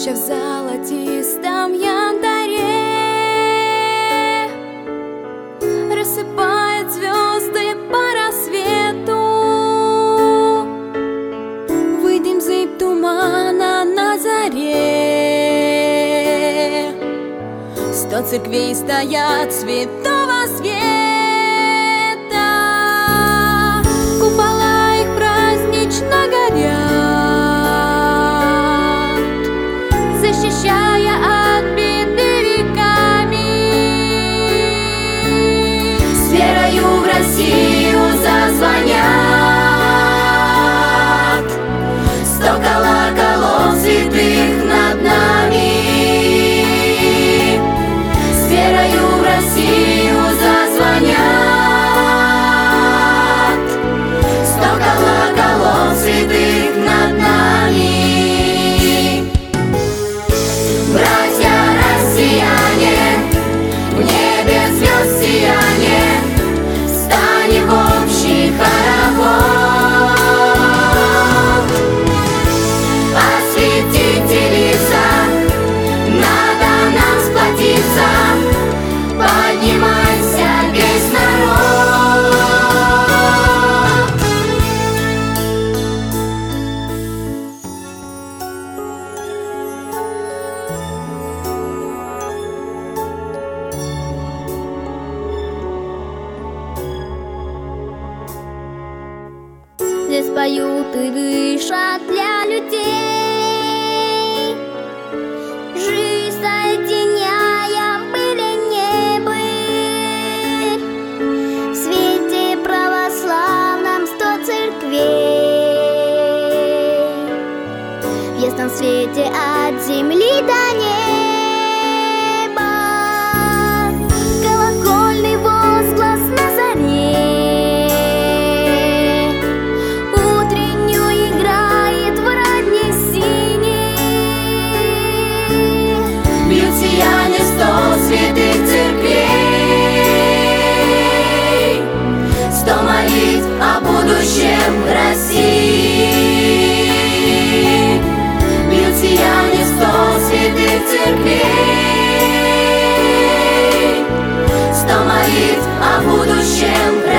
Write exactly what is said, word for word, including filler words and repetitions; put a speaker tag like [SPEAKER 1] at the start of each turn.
[SPEAKER 1] Сокровища в золотистом янтаре рассыпает звезды по рассвету. Выйдем зыбь тумана на заре. Сто церквей стоят святого света. Купола их празднично горят, защищая от беды веками. С верою в Россию зазвонят сто колоколов святых над нами. С верою в Россию зазвонят сто колоколов святых над нами. Братья россияне, в небе звезд сияние, встанем в общий хоровод. Осветите лица, надо нам сплотиться, поднимайся весь народ. Здесь поют и дышат для людей, жизнь соединяя были не быть. В свете православном сто церквей, в ясном свете от земли до неба. Колокольный возглас на заре сияние сто святых церквей, сто молитв о будущем России. Бьют сияние сто святых церквей, сто молитв о будущем России.